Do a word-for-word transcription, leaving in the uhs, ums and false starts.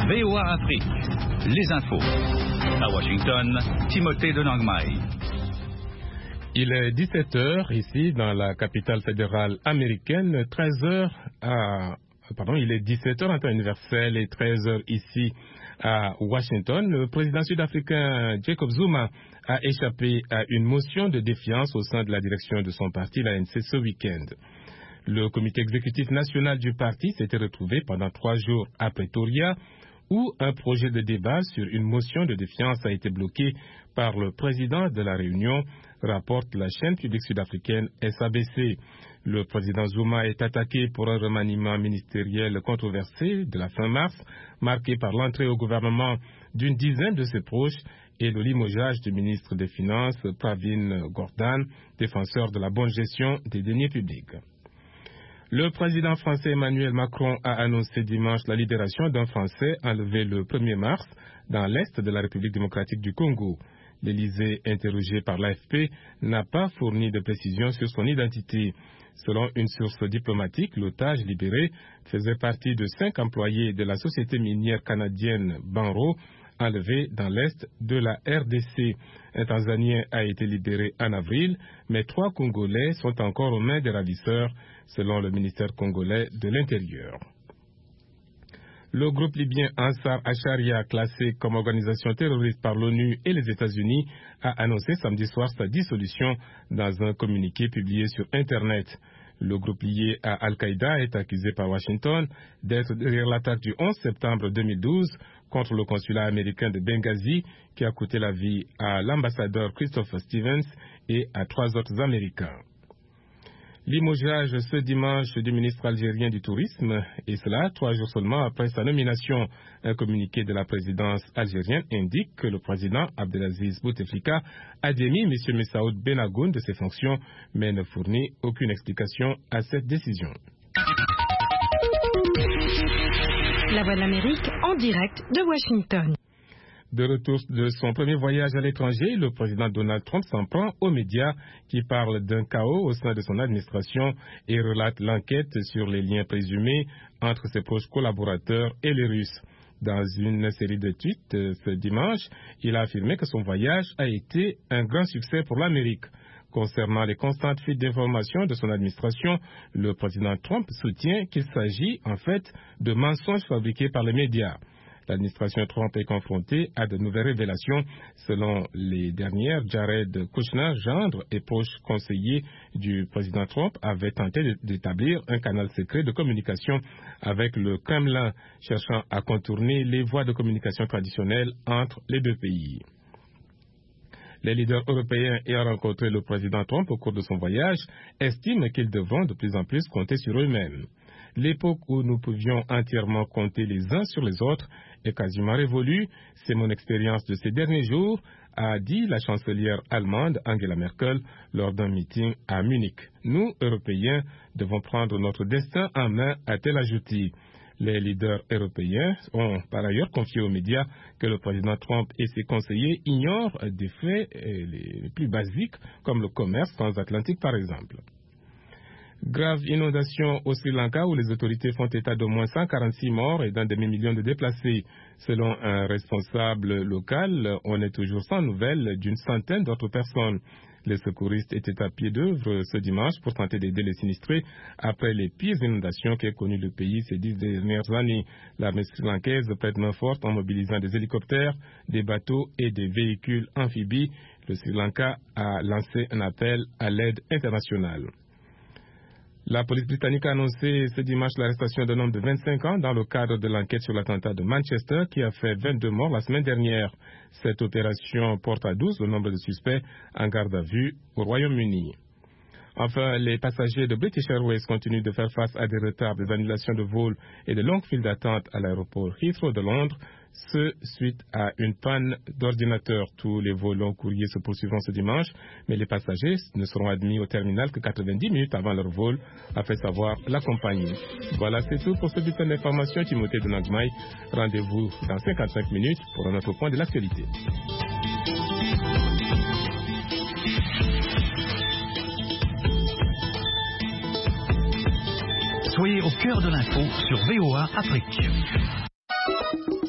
V O A Afrique, les infos. À Washington, Timothée de Langmail. Il est dix-sept heures ici dans la capitale fédérale américaine, treize heures à... Pardon, il est dix-sept heures en temps universel et treize heures ici à Washington. Le président sud-africain Jacob Zuma a échappé à une motion de défiance au sein de la direction de son parti, l'A N C, ce week-end. Le comité exécutif national du parti s'était retrouvé pendant trois jours à Pretoria, où un projet de débat sur une motion de défiance a été bloqué par le président de la réunion, rapporte la chaîne publique sud-africaine S A B C. Le président Zuma est attaqué pour un remaniement ministériel controversé de la fin mars, marqué par l'entrée au gouvernement d'une dizaine de ses proches et le limogeage du ministre des Finances, Pravin Gordhan, défenseur de la bonne gestion des deniers publics. Le président français Emmanuel Macron a annoncé dimanche la libération d'un Français enlevé le premier mars dans l'est de la République démocratique du Congo. L'Élysée, interrogé par l'A F P, n'a pas fourni de précisions sur son identité. Selon une source diplomatique, l'otage libéré faisait partie de cinq employés de la société minière canadienne Banro, enlevé dans l'est de la R D C. Un Tanzanien a été libéré en avril, mais trois Congolais sont encore aux mains des ravisseurs, selon le ministère congolais de l'Intérieur. Le groupe libyen Ansar al-Sharia, classé comme organisation terroriste par l'ONU et les États-Unis, a annoncé samedi soir sa dissolution dans un communiqué publié sur Internet. Le groupe lié à Al-Qaïda est accusé par Washington d'être derrière l'attaque du onze septembre deux mille douze contre le consulat américain de Benghazi qui a coûté la vie à l'ambassadeur Christopher Stevens et à trois autres Américains. Limogeage ce dimanche du ministre algérien du Tourisme, et cela trois jours seulement après sa nomination. Un communiqué de la présidence algérienne indique que le président Abdelaziz Bouteflika a démis M. Messaoud Benagoun de ses fonctions, mais ne fournit aucune explication à cette décision. La Voix de l'Amérique en direct de Washington. De retour de son premier voyage à l'étranger, le président Donald Trump s'en prend aux médias qui parlent d'un chaos au sein de son administration et relate l'enquête sur les liens présumés entre ses proches collaborateurs et les Russes. Dans une série de tweets ce dimanche, il a affirmé que son voyage a été un grand succès pour l'Amérique. Concernant les constantes fuites d'informations de son administration, le président Trump soutient qu'il s'agit en fait de mensonges fabriqués par les médias. L'administration Trump est confrontée à de nouvelles révélations. Selon les dernières, Jared Kushner, gendre et proche conseiller du président Trump, avait tenté d'établir un canal secret de communication avec le Kremlin, cherchant à contourner les voies de communication traditionnelles entre les deux pays. Les leaders européens ayant rencontré le président Trump au cours de son voyage estiment qu'ils devront de plus en plus compter sur eux-mêmes. L'époque où nous pouvions entièrement compter les uns sur les autres est quasiment révolue. C'est mon expérience de ces derniers jours, a dit la chancelière allemande Angela Merkel lors d'un meeting à Munich. Nous, Européens, devons prendre notre destin en main, a-t-elle ajouté. Les leaders européens ont par ailleurs confié aux médias que le président Trump et ses conseillers ignorent des faits les plus basiques comme le commerce transatlantique par exemple. Grave inondation au Sri Lanka où les autorités font état d'au moins cent quarante-six morts et d'un demi-million de déplacés. Selon un responsable local, on est toujours sans nouvelles d'une centaine d'autres personnes. Les secouristes étaient à pied d'œuvre ce dimanche pour tenter d'aider les sinistrés après les pires inondations qu'a connues le pays ces dix dernières années. L'armée sri-lankaise prête main forte en mobilisant des hélicoptères, des bateaux et des véhicules amphibies. Le Sri Lanka a lancé un appel à l'aide internationale. La police britannique a annoncé ce dimanche l'arrestation d'un homme de vingt-cinq ans dans le cadre de l'enquête sur l'attentat de Manchester qui a fait vingt-deux morts la semaine dernière. Cette opération porte à douze le nombre de suspects en garde à vue au Royaume-Uni. Enfin, les passagers de British Airways continuent de faire face à des retards, des annulations de vols et de longues files d'attente à l'aéroport Heathrow de Londres, ce suite à une panne d'ordinateur. Tous les vols long courriers se poursuivront ce dimanche, mais les passagers ne seront admis au terminal que quatre-vingt-dix minutes avant leur vol, a fait savoir la compagnie. Voilà, c'est tout pour ce bulletin d'information. Timothée de Langmail. Rendez-vous dans cinquante-cinq minutes pour un autre point de l'actualité. Soyez au cœur de l'info sur V O A Afrique.